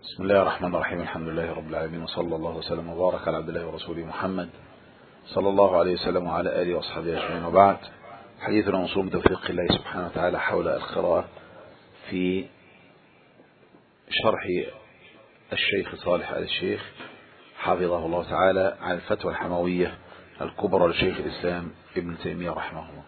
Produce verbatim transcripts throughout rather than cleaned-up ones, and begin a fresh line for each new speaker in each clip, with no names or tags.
بسم الله الرحمن الرحيم. الحمد لله رب العالمين، وصلى الله وسلم وبارك على عبد الله ورسوله محمد صلى الله عليه وسلم وعلى آله وأصحابه أجمعين، وبعد. حديثنا موصول بتوفيق الله سبحانه وتعالى حول القراءة في شرح الشيخ صالح آل الشيخ حفظه الله تعالى عن الفتوى الحموية الكبرى لشيخ الإسلام ابن تيمية رحمه الله.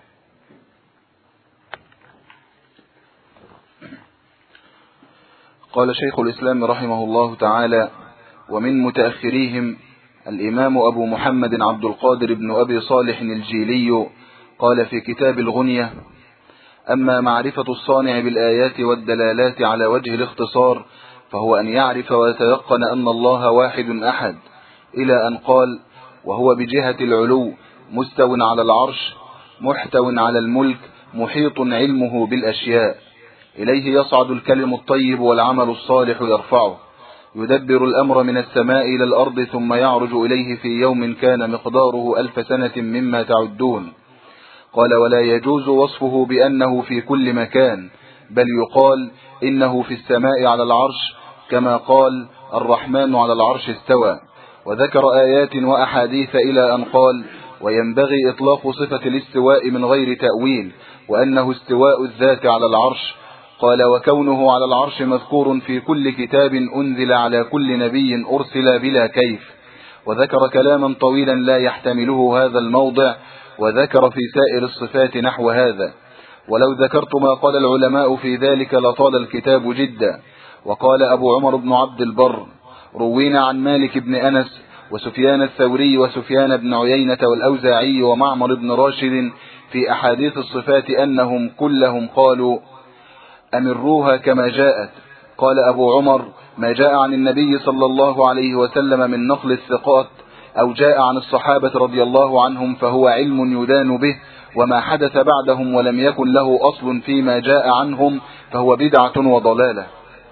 قال شيخ الإسلام رحمه الله تعالى: ومن متأخريهم الإمام أبو محمد عبد القادر بن أبي صالح الجيلي قال في كتاب الغنية: أما معرفة الصانع بالآيات والدلالات على وجه الاختصار فهو أن يعرف ويتيقن أن الله واحد أحد، إلى أن قال: وهو بجهة العلو مستو على العرش محتو على الملك محيط علمه بالأشياء، إليه يصعد الكلم الطيب والعمل الصالح يرفعه، يدبر الأمر من السماء إلى الأرض ثم يعرج إليه في يوم كان مقداره ألف سنة مما تعدون. قال: ولا يجوز وصفه بأنه في كل مكان، بل يقال إنه في السماء على العرش، كما قال: الرحمن على العرش استوى. وذكر آيات وأحاديث إلى أن قال: وينبغي إطلاق صفة الاستواء من غير تأويل، وأنه استواء الذات على العرش. قال: وكونه على العرش مذكور في كل كتاب أنزل على كل نبي أرسل بلا كيف. وذكر كلاما طويلا لا يحتمله هذا الموضع، وذكر في سائر الصفات نحو هذا، ولو ذكرت ما قال العلماء في ذلك لطال الكتاب جدا. وقال أبو عمر بن عبد البر: روينا عن مالك بن أنس وسفيان الثوري وسفيان بن عيينة والأوزاعي ومعمر بن راشد في أحاديث الصفات أنهم كلهم قالوا: أمروها كما جاءت. قال أبو عمر: ما جاء عن النبي صلى الله عليه وسلم من نقل الثقات أو جاء عن الصحابة رضي الله عنهم فهو علم يدان به، وما حدث بعدهم ولم يكن له أصل فيما جاء عنهم فهو بدعة وضلالة.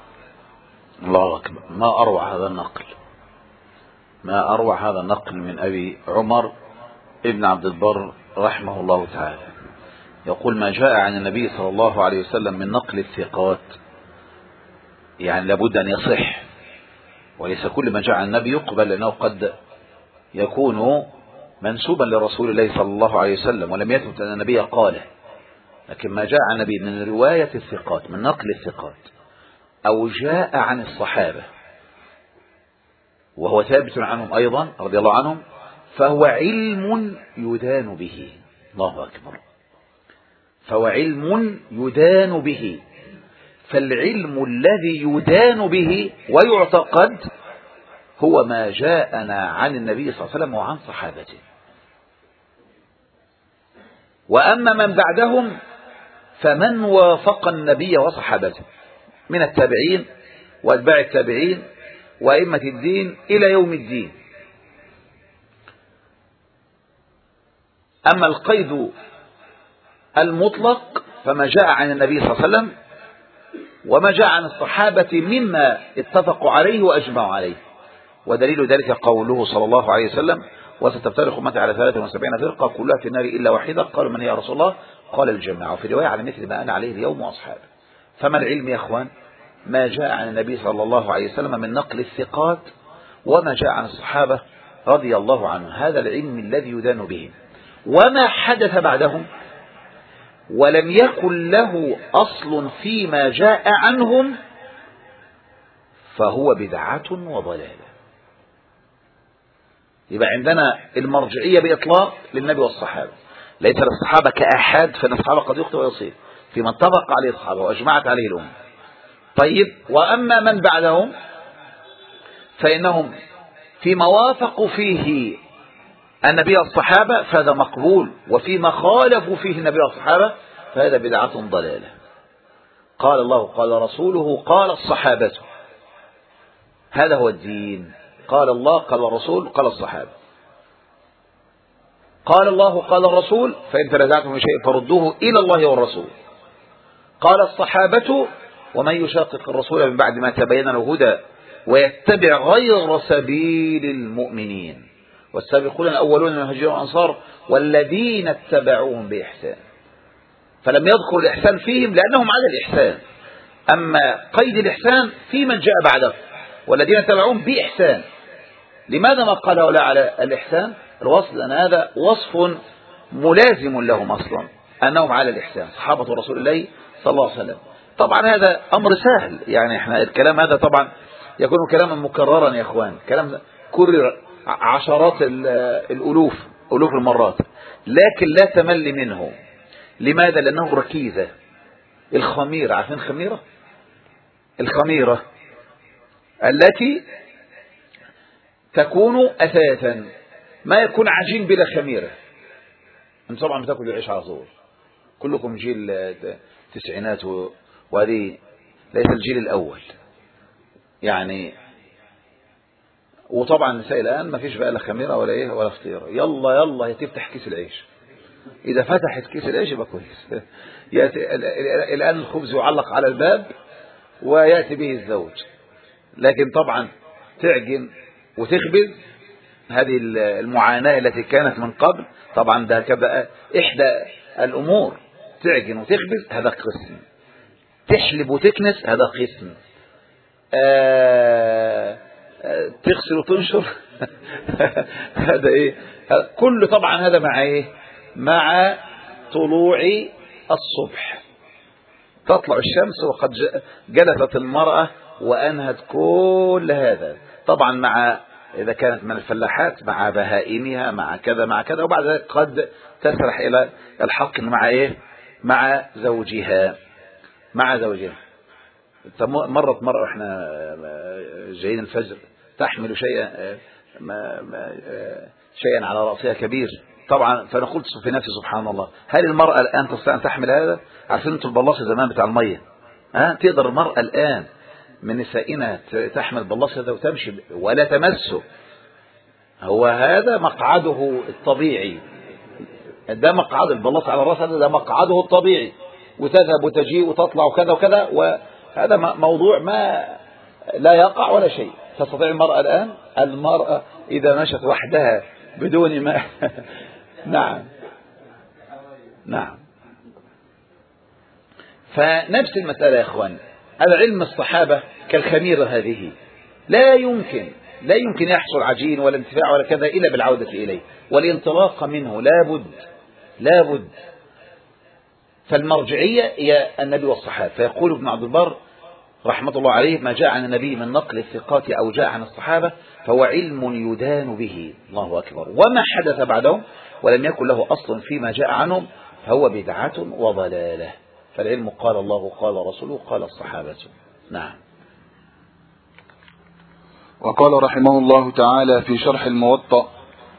الله أكبر. ما أروع هذا النقل، ما أروع هذا النقل من أبي عمر ابن عبد البر رحمه الله تعالى. يقول: ما جاء عن النبي صلى الله عليه وسلم من نقل الثقات، يعني لابد أن يصح، وليس كل ما جاء عن النبي يقبل، لأنه قد يكون منسوبا لرسول الله صلى الله عليه وسلم ولم يثبت أن النبي قاله. لكن ما جاء عن النبي من رواية الثقات، من نقل الثقات، أو جاء عن الصحابة وهو ثابت عنهم أيضا رضي الله عنهم، فهو علم يدان به. الله أكبر. فهو علم يدان به. فالعلم الذي يدان به ويعتقد هو ما جاءنا عن النبي صلى الله عليه وسلم وعن صحابته. وأما من بعدهم فمن وافق النبي وصحابته من التابعين وأتباع التابعين وأئمة الدين إلى يوم الدين. أما القيد المطلق فما جاء عن النبي صلى الله عليه وسلم وما جاء عن الصحابة مما اتفقوا عليه وأجمعوا عليه. ودليل ذلك قوله صلى الله عليه وسلم: وستفترق أمتي على ثلاثة وسبعين فرقة كلها في النار إلا واحدة. قالوا: من هي يا رسول الله؟ قال: الجماعة. وفي رواية: على مثل ما أنا عليه اليوم وأصحابي. فما العلم يا أخوان؟ ما جاء عن النبي صلى الله عليه وسلم من نقل الثقات وما جاء عن الصحابة رضي الله عنهم، هذا العلم الذي يدان به. وما حدث بعدهم ولم يكن له أصل فيما جاء عنهم فهو بدعة وضلالة. يبقى عندنا المرجعية بإطلاق للنبي والصحابة، ليس للصحابة كأحد، فإن الصحابة قد يخطئ ويصيب في من اتفق عليه الصحابة وأجمعت عليه الأمة. طيب، وأما من بعدهم فإنهم فيما وافقوا فيه النبي والصحابة فهذا مقبول، وفيما خالفوا فيه النبي والصحابة فهذا بدعة ضلالة. قال الله، قال رسوله، قال الصحابة، هذا هو الدين. قال الله، قال الرسول، قال الصحابة. قال الله، قال الرسول، فإن تنازعتم في شيء فردوه إلى الله والرسول. قال الصحابة: ومن يشاقق الرسول من بعد ما تبين له الهدى ويتبع غير سبيل المؤمنين والسابقون الأولون من المهاجرين والأنصار والذين اتبعوهم بإحسان. فلم يذكر الإحسان فيهم لأنهم على الإحسان، أما قيد الإحسان في من جاء بعده، والذين تبعون بإحسان. لماذا ما قال هؤلاء على الإحسان الوصف؟ لأن هذا وصف ملازم لهم أصلا، أنهم على الإحسان صحابة رسول الله صلى الله عليه وسلم. طبعا هذا أمر سهل، يعني احنا الكلام هذا طبعا يكون كلاما مكررا يا اخوان، كلام كرر عشرات الألوف ألوف المرات، لكن لا تمل منه. لماذا؟ لأنه ركيزة. الخميرة، عارفين الخميرة؟ الخميرة التي تكون أثاثا، ما يكون عجين بلا خميرة. انت طبعا بتاكل العيش على طول، كلكم جيل تسعينات، وهذه ليس الجيل الأول يعني. وطبعا النساء الآن ما فيش بقى لا خميرة ولا ايه ولا فطيرة، يلا يلا هي تفتح كيس العيش، إذا فتحت كيس العيش يبقى كويس. يأتي الآن الخبز يعلق على الباب ويأتي به الزوج، لكن طبعا تعجن وتخبز، هذه المعاناة التي كانت من قبل. طبعا ده كبقى إحدى الأمور، تعجن وتخبز هذا قسم، تحلب وتكنس هذا قسم، آه آه تغسل وتنشر هذا إيه؟ كل طبعا هذا مع إيه؟ مع طلوع الصبح، تطلع الشمس وقد جلست المرأة وأنهت كل هذا، طبعا مع إذا كانت من الفلاحات مع بهائمها مع كذا مع كذا، وبعد ذلك قد تسرح إلى الحق مع إيه؟ مع زوجها مع زوجها. مرت مرة إحنا جايين الفجر تحمل شيئا شيئا على رأسها كبير، طبعا فأنا قلت في نفسي سبحان الله، هل المرأة الآن تستطيع أن تحمل هذا؟ عارفين انتوا البلاص زمان بتاع المية، ها تقدر المرأة الآن من نسائنا تحمل بلاص هذا وتمشي ولا تمسه؟ هو هذا مقعده الطبيعي، ده مقعد البلاص على الرأس، هذا ده مقعده الطبيعي، وتذهب وتجيء وتطلع وكذا وكذا، وهذا موضوع ما لا يقع ولا شيء. تستطيع المرأة الآن؟ المرأة إذا مشت وحدها بدون ما نعم نعم. فنفس المسألة يا إخوان، هذا علم الصحابة كالخميرة هذه، لا يمكن لا يمكن يحصل عجين ولا انتفاع ولا كذا إلا بالعودة إليه والانطلاق منه، لابد لابد. فالمرجعية هي النبي والصحابة. فيقول ابن عبد البر رحمة الله عليه: ما جاء عن النبي من نقل الثقات أو جاء عن الصحابة فهو علم يدان به. الله أكبر. وما حدث بعدهم ولم يكن له أصل فيما جاء عنهم فهو بدعة وضلالة. فالعلم قال الله قال رسوله قال الصحابة. نعم.
وقال رحمه الله تعالى في شرح الموطأ: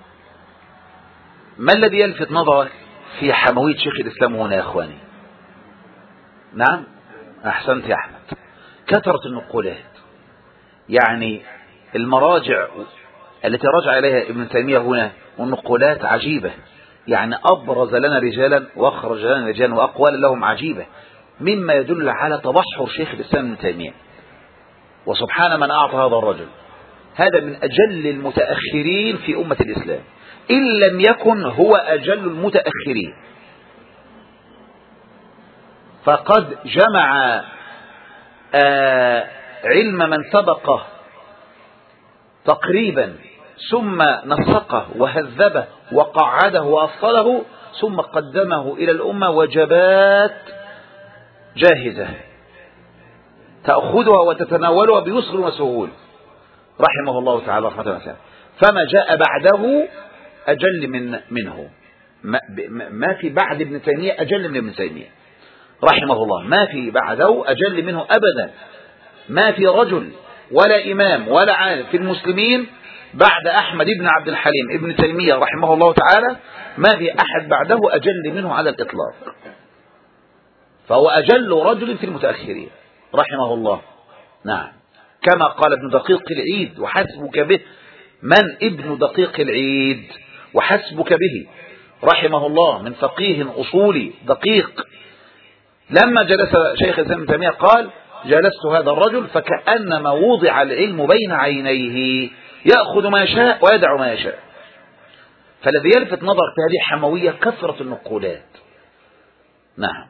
ما الذي يلفت نظرك في حموية شيخ الإسلام هنا يا أخواني؟ نعم أحسنت يا أحمد، كثرة النقولات، يعني المراجع التي رجع إليها ابن تيمية هنا والنقولات عجيبة، يعني أبرز لنا رجالا وأخرج لنا رجالا وأقوال لهم عجيبة، مما يدل على تبحر شيخ الإسلام ابن تيمية. وسبحان من أعطى هذا الرجل، هذا من أجل المتأخرين في أمة الإسلام، إن لم يكن هو أجل المتأخرين. فقد جمع آه علم من سبقه تقريبا، ثم نسقه وهذبه وقعده وأصله، ثم قدمه إلى الأمة وجبات جاهزة تأخذها وتتناولها بيسر وسهول رحمه الله تعالى رحمة الله. فما جاء بعده أجل من منه، ما في بعد ابن تيمية أجل من ابن تيمية رحمه الله، ما في بعده أجل منه أبدا. ما في رجل ولا إمام ولا عالم في المسلمين بعد أحمد بن عبد الحليم ابن تيمية رحمه الله تعالى، ما في أحد بعده أجل منه على الإطلاق، فهو أجل رجل في المتأخرين رحمه الله. نعم. كما قال ابن دقيق العيد: وحسبك به. من ابن دقيق العيد؟ وحسبك به رحمه الله، من فقيه أصولي دقيق. لما جلس شيخ الإسلام ابن تيمية قال: جلست هذا الرجل فكأنما وضع العلم بين عينيه، يأخذ ما يشاء ويدع ما يشاء. فالذي يلفت نظر في هذه الحموية كثرة النقولات. نعم.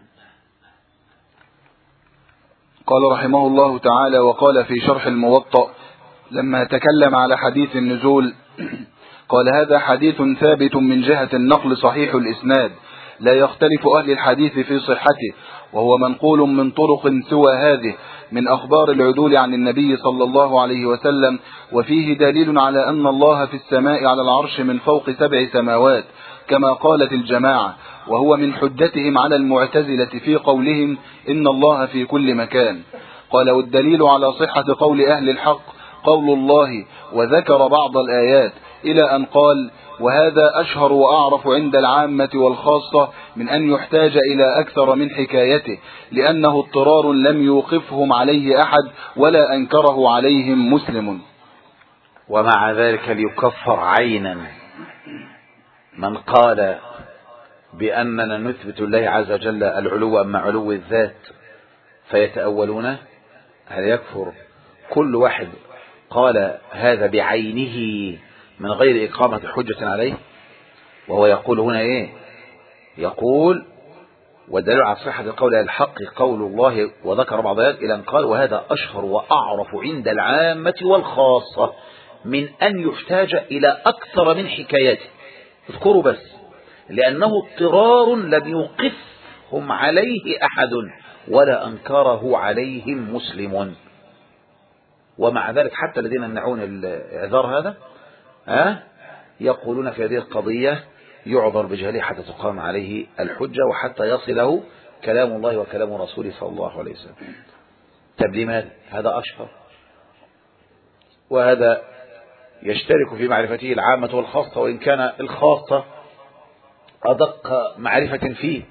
قال رحمه الله تعالى: وقال في شرح الموطأ: لما تكلم على حديث النزول قال: هذا حديث ثابت من جهة النقل صحيح الإسناد، لا يختلف أهل الحديث في صحته، وهو منقول من طرق سوى هذه من أخبار العدول عن النبي صلى الله عليه وسلم، وفيه دليل على أن الله في السماء على العرش من فوق سبع سماوات كما قالت الجماعة، وهو من حجتهم على المعتزلة في قولهم إن الله في كل مكان. قال: والدليل على صحة قول أهل الحق قول الله، وذكر بعض الآيات إلى أن قال: وهذا أشهر وأعرف عند العامة والخاصة من أن يحتاج إلى أكثر من حكايته، لأنه اضطرار لم يوقفهم عليه أحد ولا أنكره عليهم مسلم.
ومع ذلك ليكفر عينا من قال بأننا نثبت الله عز وجل العلو أما علو الذات فيتأولونه. هل يكفر كل واحد قال هذا بعينه من غير إقامة حجة عليه؟ وهو يقول هنا إيه؟ يقول: والدليل على صحة قول الحق قول الله، وذكر بعض الآيات إلى أن قال: وهذا أشهر وأعرف عند العامة والخاصة من أن يحتاج إلى أكثر من حكايته. اذكروا بس، لأنه اضطرار لم يوقفهم عليه أحد ولا أنكره عليهم مسلم. ومع ذلك حتى الذين يمنعون الإعذار هذا ها يقولون في هذه القضية يعذر بجهله حتى تقام عليه الحجة وحتى يصله كلام الله وكلام رسوله صلى الله عليه وسلم. طب لماذا؟ هذا أشهر، وهذا يشترك في معرفته العامة والخاصة، وإن كان الخاصة أدق معرفة فيه.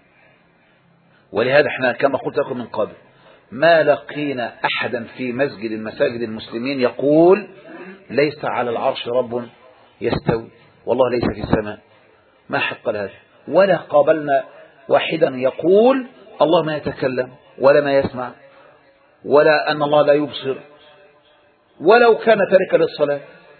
ولهذا احنا كما قلت لكم من قبل ما لقينا أحدا في مسجد المساجد المسلمين يقول ليس على العرش رب يستوي، والله ليس في السماء، ما حق هذا. ولا قابلنا واحدا يقول الله ما يتكلم ولا ما يسمع ولا أن الله لا يبصر، ولو كان تاركا للصلاة،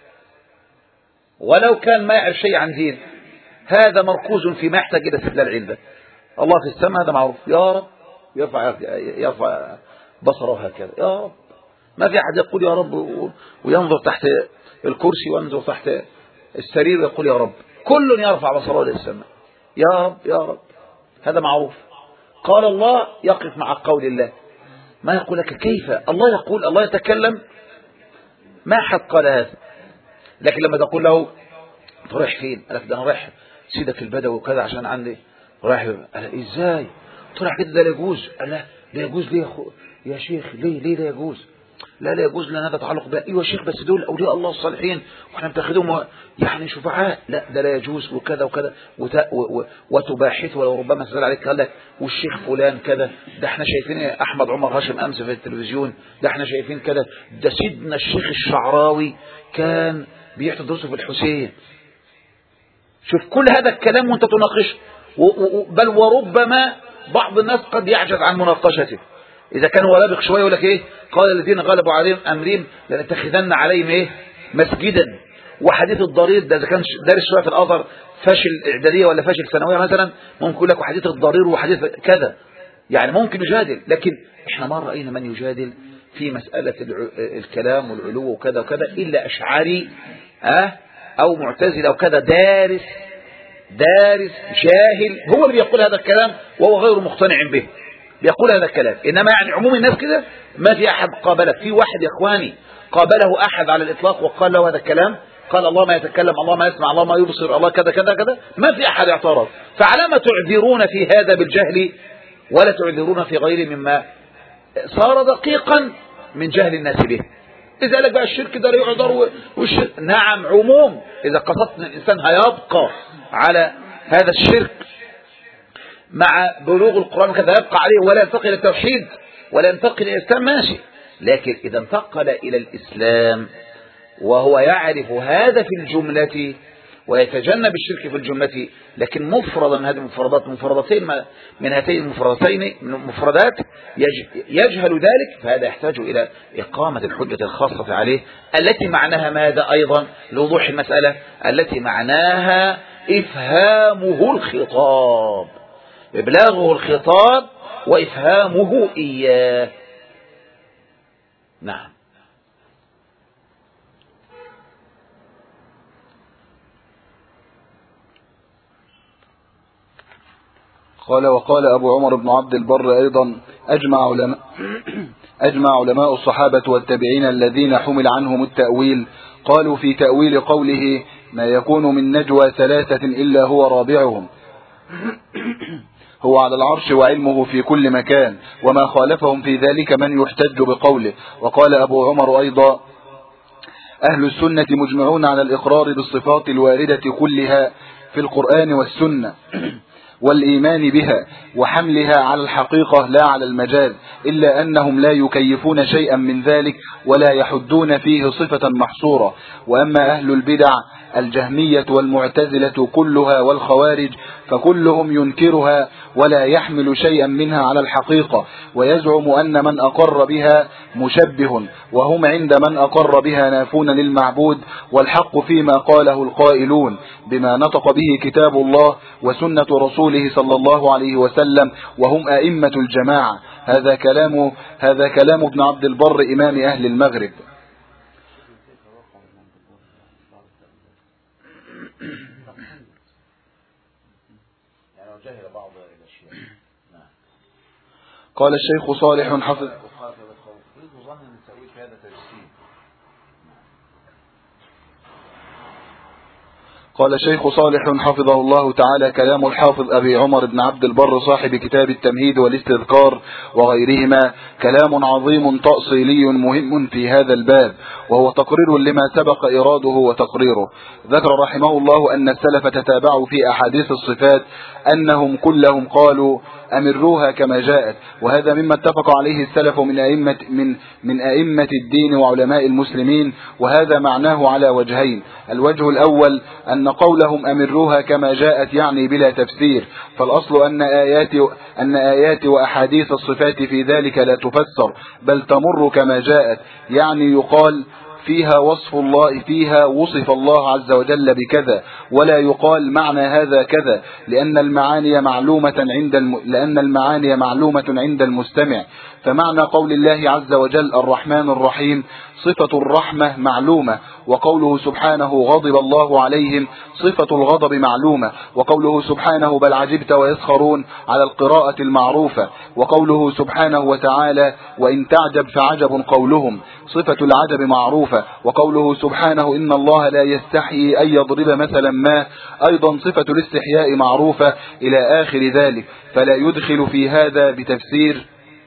ولو كان ما يعرف شيء عن دين. هذا مركوز فيما يحتاج إلى استدلال علم. الله في السماء هذا معروف، يا رب يرفع يرفع بصره هكذا يا رب. ما في أحد يقول يا رب وينظر تحت الكرسي وينظر تحت السرير ويقول يا رب. كل يرفع بصره للسماء يا رب يا رب، هذا معروف. قال الله يقف مع قول الله، ما يقول لك كيف الله يقول الله يتكلم، ما حد قال هذا. لكن لما تقول له تروح فين؟ قال لك ده انا رايح سيدك البدوي وكذا عشان عندي رايح. قال ازاي تروح كده؟ ده لا يجوز. قال لا لا يجوز ليه يا اخو يا شيخ؟ ليه ليه لا يجوز؟ لا لا يجوز لان هذا تعلق بها. ايوه يا شيخ بس دول اولياء الله الصالحين واحنا بنتخذهم يعني شفعاء. لا ده لا يجوز وكذا وكذا وتباحث ولو ربما سأل عليك قال لك والشيخ فلان كذا، ده احنا شايفين احمد عمر هاشم امس في التلفزيون، ده احنا شايفين كذا، ده سيدنا الشيخ الشعراوي كان بيحضر دروسه في الحسين. شوف كل هذا الكلام وانت تناقشه، بل وربما بعض الناس قد يعجز عن مناقشته. إذا كان هو لابق شوية يقول لك إيه؟ قال الذين غلبوا عليهم أمرين لنتخذن عليهم إيه؟ مسجدا. وحديث الضرير ده إذا كان دارس شوية في الأزهر فاشل إعدادية ولا فاشل ثانوية مثلا ممكن يقول لك وحديث الضرير وحديث كذا، يعني ممكن يجادل. لكن إحنا ما رأينا من يجادل في مسألة الكلام والعلو وكذا وكذا إلا أشعري أه أو معتزل أو كذا دارس دارس جاهل هو اللي بيقول هذا الكلام وهو غير مقتنع به، بيقول هذا الكلام. إنما يعني عموم الناس كده ما في أحد قابله. في واحد يا إخواني قابله أحد على الإطلاق وقال له هذا الكلام، قال الله ما يتكلم الله ما يسمع الله ما يبصر الله كذا كذا كذا، ما في أحد اعترض. فعلى ما تعذرون في هذا بالجهل ولا تعذرون في غير مما صار دقيقا من جهل الناس به. إذا لك بقى الشرك ده لا يعذر والشرك نعم عموم، إذا قصدت أن الإنسان هيبقى على هذا الشرك مع بلوغ القرآن وكذا يبقى عليه ولا ينتقل إلى التوحيد ولا ينتقل إلى الإسلام ماشي. لكن إذا انتقل إلى الإسلام وهو يعرف هذا في الجملة ويتجنب الشرك في الجملة، لكن مفردا من هذه المفردات مفردتين من هاتين المفردتين مفردات يجهل ذلك، فهذا يحتاج إلى إقامة الحجة الخاصة عليه التي معناها ماذا أيضا لوضوح المسألة، التي معناها إفهامه الخطاب، إبلاغه الخطاب وإفهامه إياه. نعم.
قال وقال أبو عمر بن عبد البر أيضا أجمع علماء, أجمع علماء الصحابة والتابعين الذين حمل عنهم التأويل قالوا في تأويل قوله ما يكون من نجوى ثلاثة إلا هو رابعهم هو على العرش وعلمه في كل مكان، وما خالفهم في ذلك من يحتج بقوله. وقال أبو عمر أيضا أهل السنة مجمعون على الإقرار بالصفات الواردة كلها في القرآن والسنة والإيمان بها وحملها على الحقيقة لا على المجاز، إلا أنهم لا يكيفون شيئا من ذلك ولا يحدون فيه صفة محصورة. وأما أهل البدع الجهمية والمعتزلة كلها والخوارج فكلهم ينكرها ولا يحمل شيئا منها على الحقيقة، ويزعم أن من أقر بها مشبه، وهم عند من أقر بها نافون للمعبود، والحق فيما قاله القائلون بما نطق به كتاب الله وسنة رسوله صلى الله عليه وسلم، وهم أئمة الجماعة. هذا كلام هذا كلام ابن عبد البر إمام أهل المغرب. قال الشيخ صالح حفظ قال الشيخ صالح حفظه الله تعالى كلام الحافظ أبي عمر بن عبد البر صاحب كتاب التمهيد والاستذكار وغيرهما كلام عظيم تأصيلي مهم في هذا الباب، وهو تقرير لما سبق إراده وتقريره. ذكر رحمه الله أن السلف تتابعوا في أحاديث الصفات أنهم كلهم قالوا أمروها كما جاءت، وهذا مما اتفق عليه السلف من أئمة, من, من أئمة الدين وعلماء المسلمين، وهذا معناه على وجهين. الوجه الأول أن قولهم أمروها كما جاءت يعني بلا تفسير، فالأصل أن آيات, أن آيات وأحاديث الصفات في ذلك لا تفسر بل تمر كما جاءت، يعني يقال فيها وصف الله فيها وصف الله عز وجل بكذا، ولا يقال معنى هذا كذا، لأن المعاني معلومة عند الم... لأن المعاني معلومة عند المستمع. فمعنى قول الله عز وجل الرحمن الرحيم صفة الرحمة معلومة، وقوله سبحانه غضب الله عليهم صفة الغضب معلومة، وقوله سبحانه بل عجبت ويسخرون على القراءة المعروفة، وقوله سبحانه وتعالى وإن تعجب فعجب قولهم صفة العجب معروفة، وقوله سبحانه إن الله لا يستحيي أن يضرب مثلا ما أيضا صفة الاستحياء معروفة إلى آخر ذلك، فلا يدخل في هذا بتفسير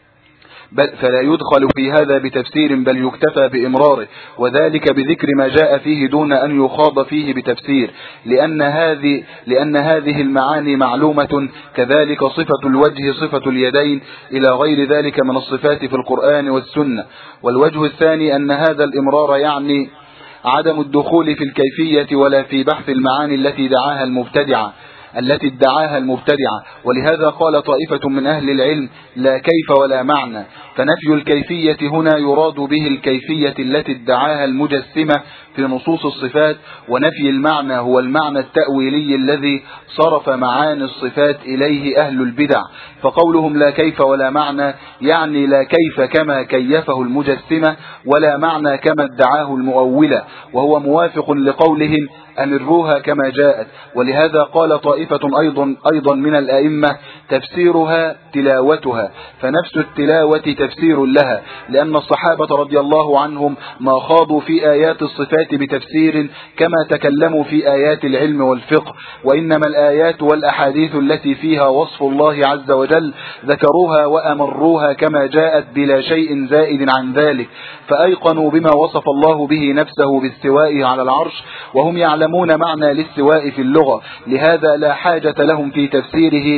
بل فلا يدخل في هذا بتفسير بل يكتفى بإمراره، وذلك بذكر ما جاء فيه دون أن يخاض فيه بتفسير، لأن هذه لأن هذه المعاني معلومة، كذلك صفة الوجه صفة اليدين إلى غير ذلك من الصفات في القرآن والسنة. والوجه الثاني أن هذا الإمرار يعني عدم الدخول في الكيفية ولا في بحث المعاني التي دعاها المبتدعة التي ادعاها المبتدعة، ولهذا قال طائفة من أهل العلم لا كيف ولا معنى، فنفي الكيفية هنا يراد به الكيفية التي ادعاها المجسمة في نصوص الصفات، ونفي المعنى هو المعنى التأويلي الذي صرف معاني الصفات إليه أهل البدع. فقولهم لا كيف ولا معنى يعني لا كيف كما كيفه المجسمة ولا معنى كما ادعاه المؤولة، وهو موافق لقولهم أمروها كما جاءت. ولهذا قال طائفة أيضا, أيضا من الأئمة تفسيرها تلاوتها، فنفس التلاوة تفسير لها، لأن الصحابة رضي الله عنهم ما خاضوا في آيات الصفات بتفسير كما تكلموا في آيات العلم والفقه، وإنما الآيات والأحاديث التي فيها وصف الله عز وجل ذكروها وأمروها كما جاءت بلا شيء زائد عن ذلك، فأيقنوا بما وصف الله به نفسه باستوائه على العرش، وهم يعلمون معنى الاستواء في اللغة، لهذا لا حاجة لهم في تفسيره.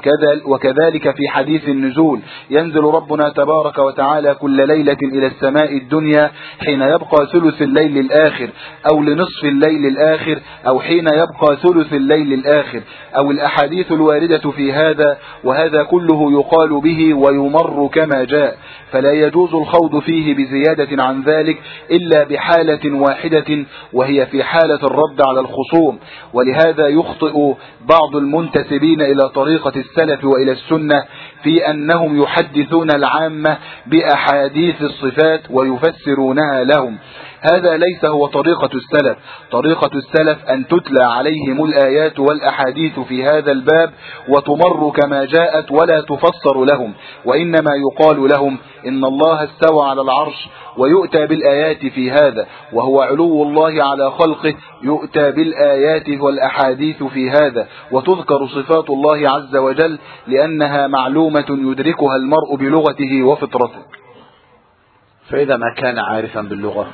وكذلك في حديث النزول ينزل ربنا تبارك وتعالى كل ليلة إلى السماء الدنيا حين يبقى ثلث الليل الآخر أو لنصف الليل الآخر أو حين يبقى ثلث الليل الآخر، أو الأحاديث الواردة في هذا، وهذا كله يقال به ويمر كما جاء، فلا يجوز الخوض فيه بزيادة عن ذلك إلا بحالة واحدة، وهي في حالة الرد على الخصوم. ولهذا يخطئ بعض المنتسبين إلى طريقة السلف وإلى السنة في أنهم يحدثون العامة بأحاديث الصفات ويفسرونها لهم، هذا ليس هو طريقة السلف. طريقة السلف أن تتلى عليهم الآيات والأحاديث في هذا الباب وتمر كما جاءت ولا تفسر لهم، وإنما يقال لهم إن الله استوى على العرش ويؤتى بالآيات في هذا، وهو علو الله على خلقه يؤتى بالآيات والأحاديث في هذا، وتذكر صفات الله عز وجل لأنها معلومة يدركها المرء بلغته وفطرته.
فإذا ما كان عارفا باللغة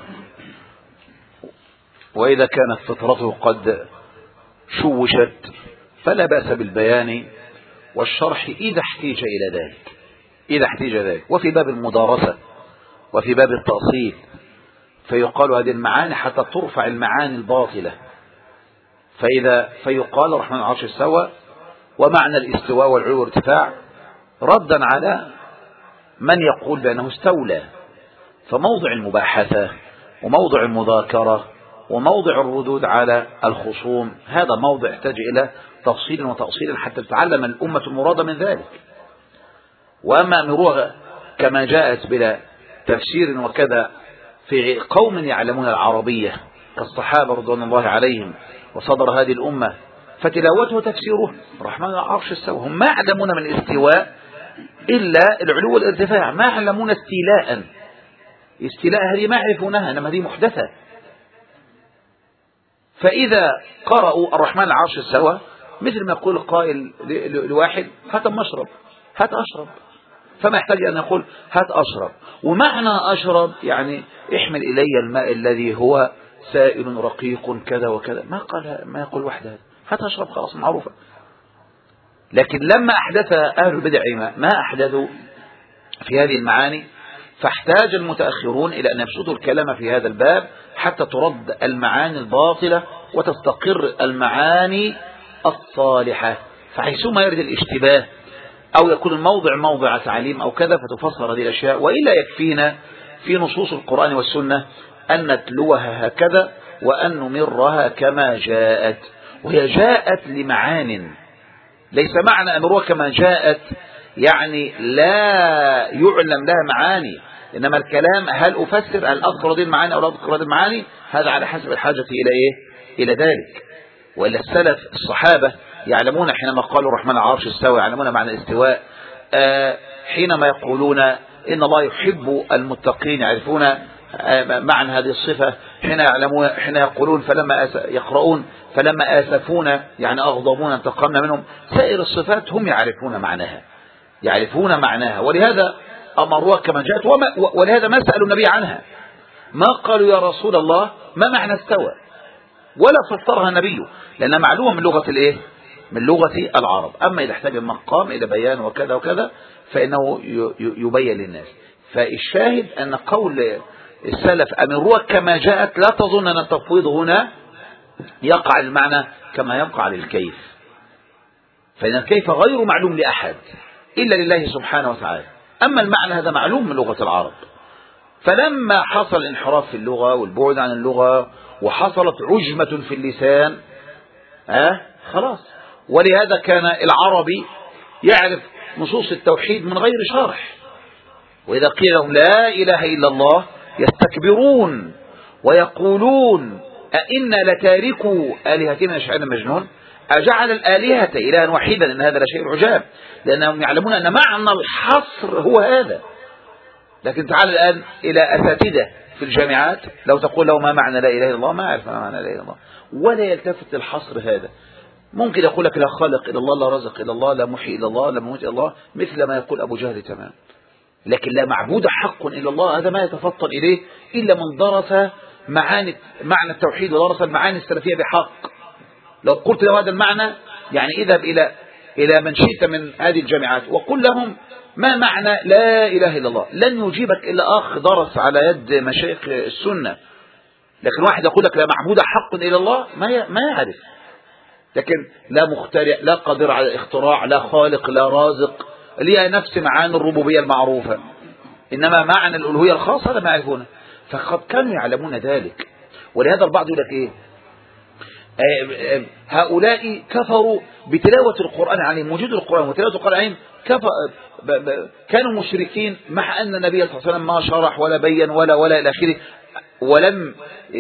وإذا كانت فطرته قد شوشت فلا بأس بالبيان والشرح إذا احتيج إلى ذلك إذا احتيج ذلك وفي باب المدارسة وفي باب التأصيل فيقال هذه المعاني حتى ترفع المعاني الباطلة. فإذا فيقال الرحمن العرش استوى ومعنى الاستواء والعلو والارتفاع ردا على من يقول بأنه استولى. فموضع المباحثة وموضع المذاكرة وموضع الردود على الخصوم هذا موضع يحتاج إلى تفصيل وتأصيل حتى تتعلم الأمة المراد من ذلك. وأما أمروها كما جاءت بلا تفسير وكذا في قوم يعلمون العربية كالصحابة رضوان الله عليهم وصدر هذه الأمة فتلاوته تفسيره الرحمن العرش استوى، هم ما يعلمون من الاستواء إلا العلو والارتفاع، ما يعلمون استيلاء. استيلاء هذه ما يعرفونها إنما هذه محدثة. فإذا قرأوا الرحمن العرش استوى مثل ما يقول قائل لواحد هات مشرب هات أشرب، فما يحتاج أن يقول هات أشرب. ومعنى أشرب يعني احمل إلي الماء الذي هو سائل رقيق كذا وكذا، ما قال ما يقول وحده هات أشرب خلاص معروفة. لكن لما أحدث أهل البدع ما أحدثوا في هذه المعاني فاحتاج المتأخرون إلى أن يبسطوا الكلام في هذا الباب حتى ترد المعاني الباطلة وتستقر المعاني الصالحة. فحيثما يرد الاشتباه أو يكون الموضع موضع تعليم أو كذا فتفسر هذه الأشياء، وإلا يكفينا في نصوص القرآن والسنة أن نتلوها هكذا وأن نمرها كما جاءت، وهي جاءت لمعان. ليس معنى أمرها كما جاءت يعني لا يعلم لها معاني، إنما الكلام هل أفسر هل أذكر هذه المعاني أو لا أذكر هذه المعاني، هذا على حسب الحاجة إلى إيه إلى ذلك. وإلا السلف الصحابة يعلمون حينما قالوا الرحمن العرش استوى يعلمون معنى الاستواء، آه حينما يقولون إن الله يحب المتقين يعرفون آه معنى هذه الصفة، حين يعلمون حين يقولون فلما يقرؤون فلما آسفون يعني أغضبون انتقمنا منهم، سائر الصفات هم يعرفون معناها يعرفون معناها ولهذا أمروها كما جاءت. ولهذا ما سألوا النبي عنها، ما قالوا يا رسول الله ما معنى استوى ولا فسرها النبي، لأنها معلومة من لغة الإيه من لغة العرب. أما إذا احتاج المقام إلى بيان وكذا وكذا فإنه يبين للناس. فالشاهد أن قول السلف أمروها كما جاءت لا تظن أن التفويض هنا يقع المعنى كما يقع للكيف، فإن الكيف غير معلوم لأحد إلا لله سبحانه وتعالى. أما المعنى هذا معلوم من لغة العرب. فلما حصل انحراف في اللغة والبعد عن اللغة وحصلت عجمة في اللسان آه خلاص. ولهذا كان العربي يعرف نصوص التوحيد من غير شرح، وإذا قيل لهم لا إله إلا الله يستكبرون ويقولون أئنا لتاركوا آلهتنا شاعر مجنون أجعل الآلهة إلها وحيدا إن هذا لشيء عجاب، لأنهم يعلمون أن معنى الحصر هو هذا. لكن تعال الآن إلى أساتذة في الجامعات لو تقول له ما معنى لا إله إلا الله ما يعرف ما معنى لا إله إلا الله ولا يلتفت الحصر هذا. ممكن يقول لك لا خالق إلا الله لا رزق إلا الله لا محيي إلا الله لا مميت إلا الله مثل ما يقول أبو جهل تمام، لكن لا معبود حق إلا الله هذا ما يتفطن إليه إلا من درس معاني معنى التوحيد ودرس المعاني السلفية بحق. لو قلت له هذا المعنى يعني اذهب إلى إلى من شئت من هذه الجامعات وقل لهم ما معنى لا إله إلا الله، لن يجيبك إلا أخ درس على يد مشايخ السنة. لكن واحد يقول لك لا معبود حق إلا الله ما ما يعرف، لكن لا مخترع لا قادر على الاختراع لا خالق لا رازق، ليها نفس معاني الربوبية المعروفة، إنما معنى الألوهية الخاصة لا ما يعرفونه. فقد كانوا يعلمون ذلك. ولهذا البعض يقول لك إيه هؤلاء كفروا بتلاوة القرآن عليهم، وجود القرآن وتلاوة القرآن عليهم كانوا مشركين، مع أن النبي صلى الله عليه وسلم ما شرح ولا بين ولا ولا إلى آخره. ولم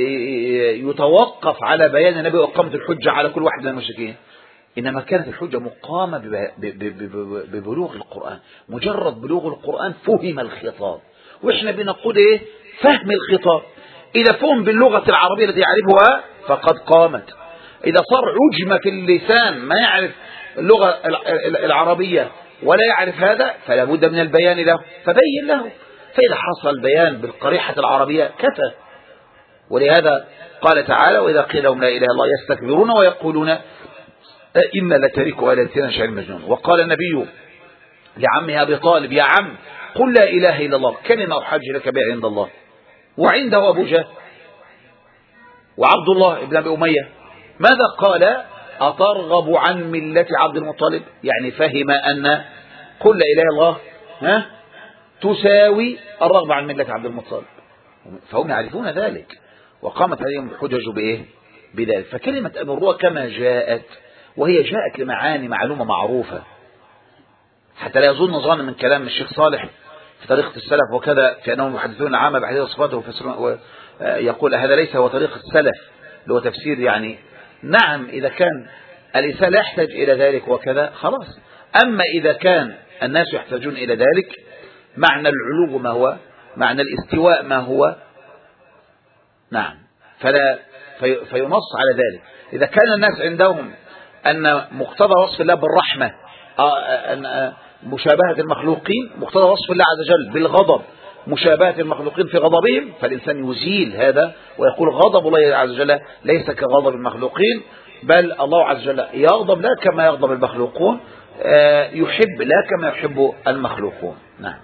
يتوقف على بيان النبي وإقامة الحجة على كل واحد من المشركين، إنما كانت الحجة مقامة ببلوغ القرآن. مجرد بلوغ القرآن فهم الخطاب، وإحنا بنقول إيه؟ فهم الخطاب. إذا فهم باللغة العربية التي يعرفها فقد قامت. إذا صار عجمة في اللسان ما يعرف اللغة العربية ولا يعرف هذا فلا بد من البيان له، فبين له. فإذا حصل البيان بالقريحة العربية كفى. ولهذا قال تعالى: وإذا قيل لهم لا إله إلا الله يستكبرون ويقولون إن لتاركوا آلهتنا شاعر مجنون. وقال النبي لعمه أبي طالب: يا عم قل لا إله إلا الله كلمة أحج لك بها عند الله. وعنده أبو جهل وعبد الله بن أبي أمية، ماذا قال؟ أترغب عن ملة عبد المطلب؟ يعني فهم أن قل لا إله إلا الله ها تساوي الرغبة عن ملة عبد المطلب، فهم يعرفون ذلك، وقامت عليهم الحجج بإيه؟ بذلك. فكلمة أمرها كما جاءت، وهي جاءت لمعاني معلومة معروفة، حتى لا يظن ظن من كلام الشيخ صالح في طريقة السلف وكذا في أنهم يحدثون عامة بحديث صفاته ويقول هذا ليس هو طريق السلف اللي هو تفسير. يعني نعم إذا كان الإنسان لا يحتاج إلى ذلك وكذا خلاص، أما إذا كان الناس يحتاجون إلى ذلك، معنى العلو ما هو، معنى الاستواء ما هو، نعم، فلا في فينص على ذلك. إذا كان الناس عندهم أن مقتضى وصف الله بالرحمة أن مشابهة المخلوقين، مقتضى وصف الله عز وجل بالغضب مشابهة المخلوقين في غضبهم، فالإنسان يزيل هذا ويقول غضب الله عز وجل ليس كغضب المخلوقين، بل الله عز وجل يغضب لا كما يغضب المخلوقون، يحب لا كما يحب المخلوقون. نعم.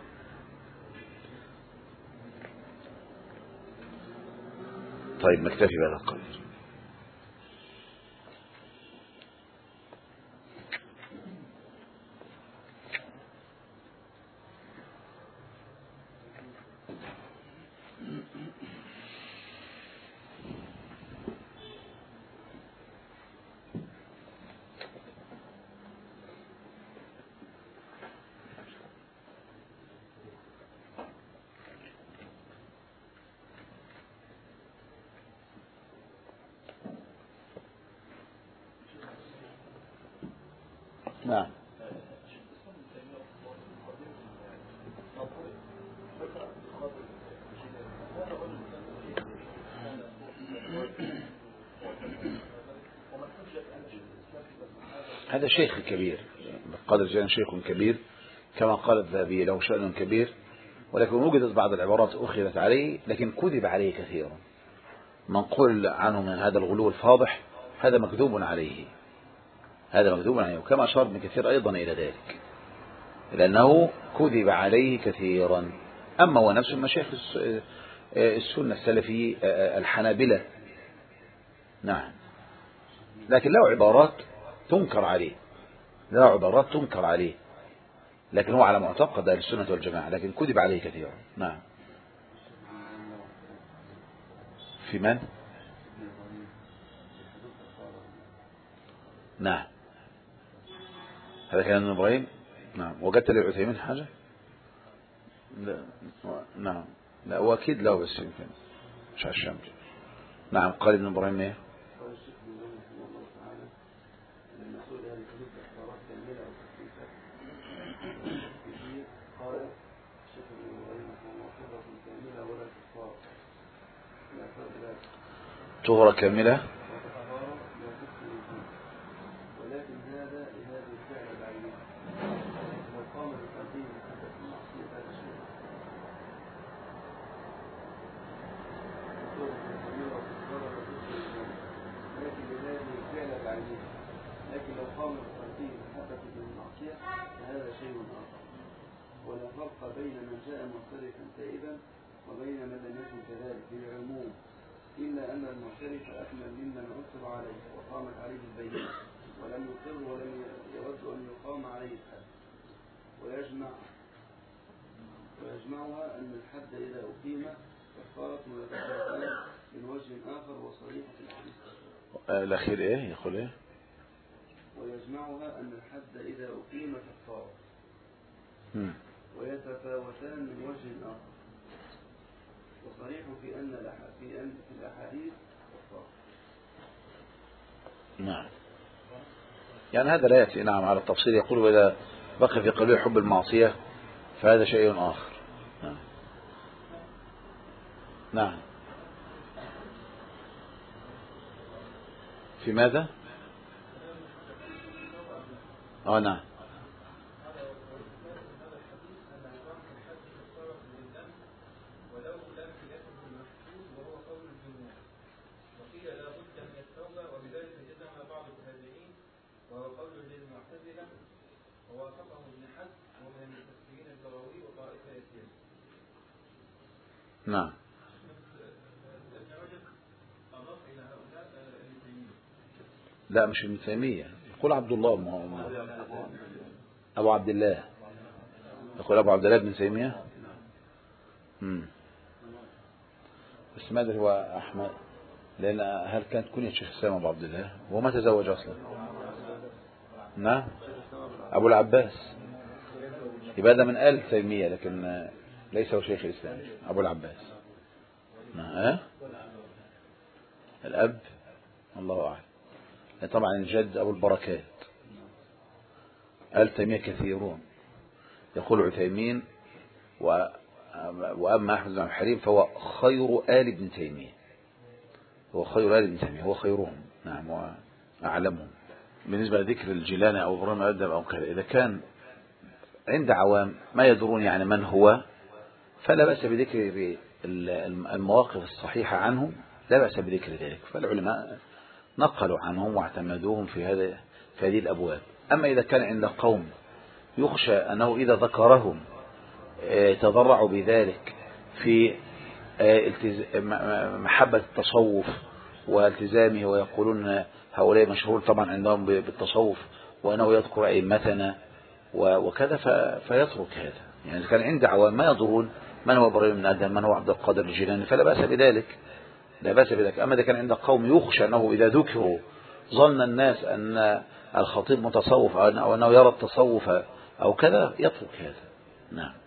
طيب نكتفي بهذا القدر. نعم. هذا شيخ كبير بقدر جان شيخ كبير كما قال الذهبي له شأن كبير، ولكن وجدت بعض العبارات أخذت عليه لكن كذب عليه كثيرا. منقول عنه من هذا الغلو الفاضح هذا مكذوب عليه، هذا مكذوب عليه، وكما أشار ابن كثير أيضا إلى ذلك، لأنه كذب عليه كثيرا. أما هو نفس المشايخ السنة السلفي الحنابلة، نعم، لكن له عبارات تنكر عليه، له عبارات تنكر عليه، لكن هو على معتقد أهل السنة والجماعة، لكن كذب عليه كثيرا. نعم. في من؟ نعم، هذا كلام ابن إبراهيم. نعم. وجدت للعثيمين حاجة؟ لا. نعم، لا وأكيد له بس يمكن مش على الشمس. نعم. قال ابن إبراهيم ايه؟ طهرة كاملة،
ولكن هذا لهذا الفعل بعينه لو قام بتقديم حدث المعصية هذا الشيء لكن لهذا الفعل بعينه لكن لو قام بتقديم حدث المعصية فهذا شيء آخر. ولا فرق بين من جاء معترفا تائبا وبين من لم يكن كذلك بالعموم، إلا أن المعترف أكمل ممن عثر عليه وقامت عليه البينة ولم يقر ولم يود أن يقام عليه الحد. ويجمع ويجمعها أن الحد إذا أقيم كفارة متفاوتان من وجه آخر وصريح في الحديث.
الأخير إيه يقول إيه؟
ويجمعها أن الحد إذا أقيم كفارة ويتفاوتان من وجه آخر وصريح في أن الأح- في أن في الأحاديث كفار.
نعم. يعني هذا لا يأتي نعم على التفصيل. يقول وإذا بقي في قلبه حب المعصية فهذا شيء آخر. نعم. نعم. في ماذا؟ اه نعم. نعم. لا مش ابن تيمية. يقول عبد الله ما أبو عبد الله. يقول أبو عبد الله بن تيمية. امم بس ماذا هو أحمد؟ لأن هل كانت كنية الشيخ الإسلام أبو عبد الله؟ هو ما تزوج أصلا. نعم. أبو العباس. يبقى ده من آل تيمية لكن ليس هو شيخ الإسلام أبو العباس. نعم. الأب الله أعلم. طبعا الجد أبو البركات. آل تيمية كثيرون. يقول عثيمين و... وأما أحمد بن حليم فهو خير آل ابن تيمية. هو خير آل ابن تيمية. هو خيرهم. نعم وأعلمهم. بالنسبة لذكر الجيلاني أو إبراهيم الأدب أو كذا إذا كان عند عوام ما يدرون يعني من هو فلا بأس بذكر المواقف الصحيحة عنهم. لا بأس بذكر ذلك. فالعلماء نقلوا عنهم واعتمدوهم في هذا في هذه الأبواب. أما إذا كان عند قوم يخشى أنه إذا ذكرهم تضرعوا بذلك في محبة التصوف والتزامه ويقولون هؤلاء مشهور طبعا عندهم بالتصوف وأنه يذكر أئمتنا وكذا فيترك هذا. يعني إذا كان عند عوام ما يضرون من هو إبراهيم بن آدم من هو عبد القادر الجيلاني فلا بأس بذلك. لا بأس بذلك. أما إذا كان عند قوم يخشى أنه إذا ذكروا ظن الناس أن الخطيب متصوف أو أنه يرى التصوف أو كذا يترك هذا. نعم.